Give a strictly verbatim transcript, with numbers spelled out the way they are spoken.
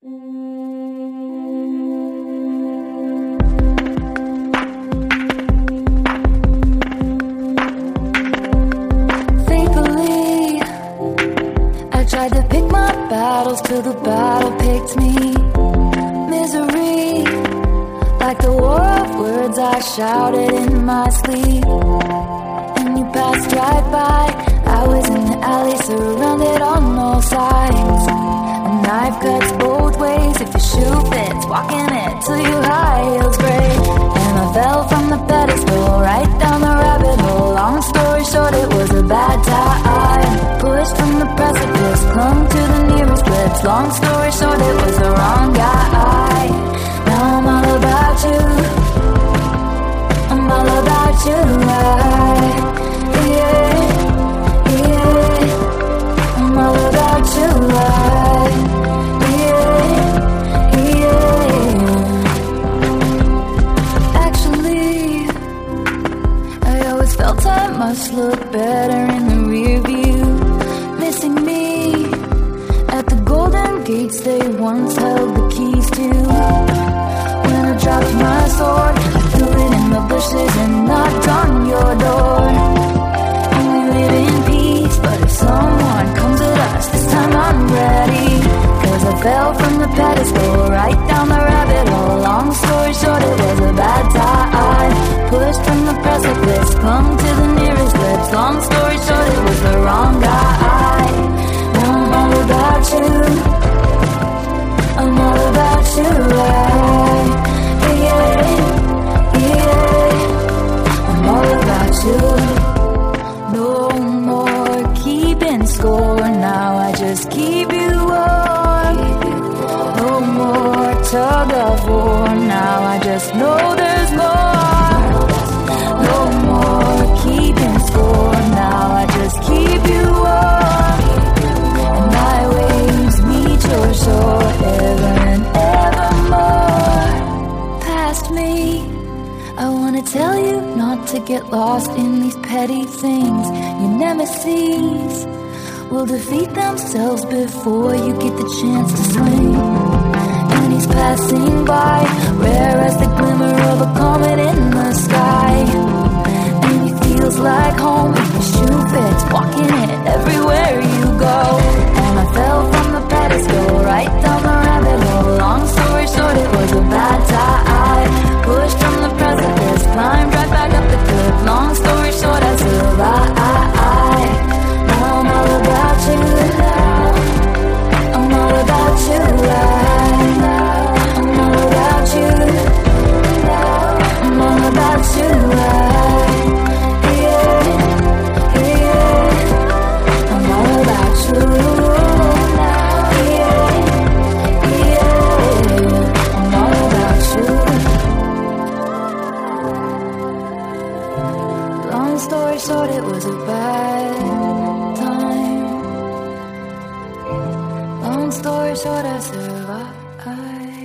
Faithfully, I tried to pick my battles till the battle picked me. Misery, like the war of words I shouted in my sleep. And you passed right by. I was in the alley, surrounded on all sides. A knife cuts both ways. If your shoe fits, walking it till your high heels break. And I fell from the pedestal, right down the rabbit hole. Long story short, it was a bad time. Pushed from the precipice, clung to the nearest lips. Long story short, it was the wrong guy. Now I'm all about you. I'm all about you. I, yeah, yeah. I'm all about you. I, yeah, yeah. Actually, I always felt I must look better in the rear view. Missing me at the golden gates they once held the keys to. When I dropped my sword, I threw it in the bushes and knocked on your door. And we live in peace, but if someone comes at us, this time I'm ready. Cause I fell from the pedestal, right down the rabbit hole. Long story short, it was a bad time. Pushed from the precipice, clung to the nearest lips. Long story short, it was the wrong guy. Now I'm all about you. I'm all about you. I, yeah, yeah. I'm all about you. No more keeping score. Now I just keep you warm. No more tug of war. Now I just know there's more. No more keeping score. Now I just keep you warm. And my waves meet your shore ever and evermore. Past me, I wanna tell you not to get lost in these petty things. Your nemesis will defeat themselves before you get the chance to swing. And he's passing by, rare as the glimmer of a comet in the sky. And he feels like home if your shoe fits, walking it everywhere you go. And I fell from the pedestal, right down the rabbit hole. Long story short, it was a bad time. Pushed from the precipice, climbed right back up the cliff. Long story short, I survived. Now I'm all about you. I'm all about you. I'm all about you. I'm all about you. Yeah, yeah. I'm all about you. Yeah, yeah. I'm all about you. Long story short, it was a bad time. Long story short, I survived.